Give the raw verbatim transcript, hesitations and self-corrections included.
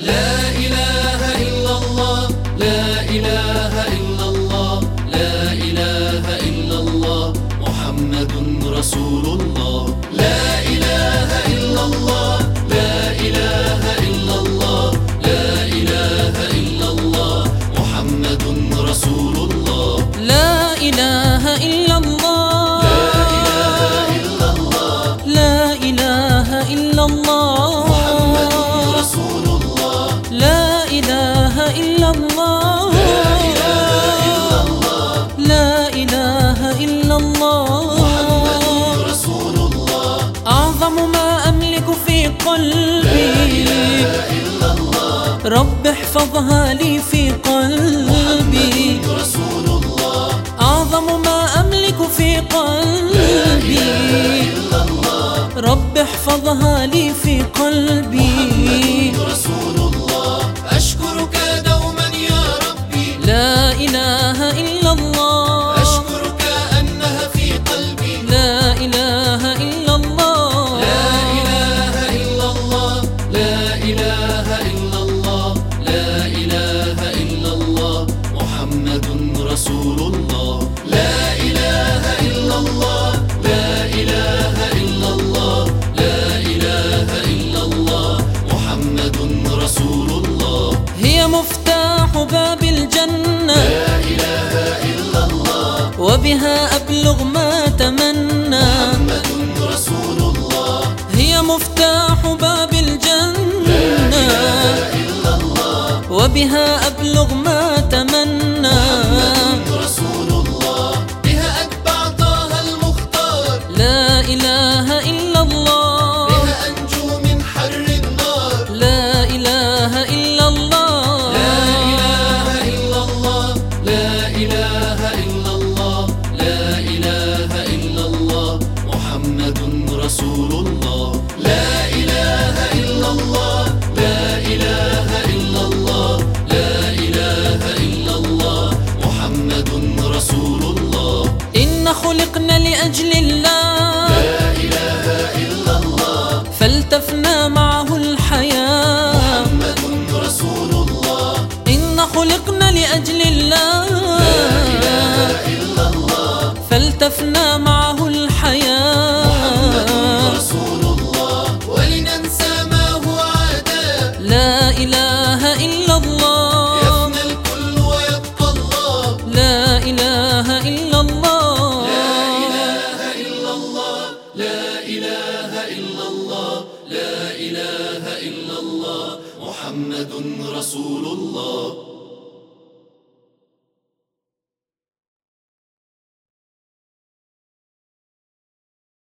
لا إله إلا الله، لا إله إلا الله، لا إله إلا الله، محمد رسول الله. لا إله إلا الله، لا إله إلا الله، لا إله إلا الله، محمد رسول الله. لا إله إلا الله، لا إله إلا الله، محمد رسول الله. لا إله إلا الله، لا إله إلا الله، محمد رسول الله. أعظم ما أملك في قلبي رب احفظها لي في قلبي. رسول الله. أعظم ما أملك في قلبي رب احفظها لي في قلبي. رسول الله. أشكرك دوما يا ربي، لا إله إلا الله، أشكرك أنها في قلبي. لا إله إلا الله، لا إله إلا الله، لا إله إلا الله، لا إله إلا الله، محمد رسول الله. لا إله إلا الله، لا إله إلا الله، لا إله إلا الله، محمد رسول الله. هي مفتاح باب الجنة، لا إله إلا الله، وبها أبلغ ما تمنى. محمد رسول الله. هي مفتاح باب الجنة، إلا الله، وبها أبلغ ما تمنى. رسول الله. بها أتبع طه المختار، لا إله إلا الله، بها أنجو من حر النار. لا إله إلا الله، لا إله إلا الله، لا إله إلا الله، لا إله إلا الله، محمد رسول الله. لا إله إلا الله، لا إله إلا الله، لا إله إلا الله، محمد رسول الله. إن خلقنا لأجل الله، لا إله إلا الله، فالتفنا معه الحياة. محمد رسول الله. إن خلقنا لأجل الله، إلا الله، فالتفنا معه الحياة. رسول الله. ولننسى ما هو عداء، لا إله إلا الله، يفنى الكل ويبقى الله. لا إله إلا الله، لا إله إلا الله، لا إله إلا الله، لا إله إلا الله، محمد رسول الله.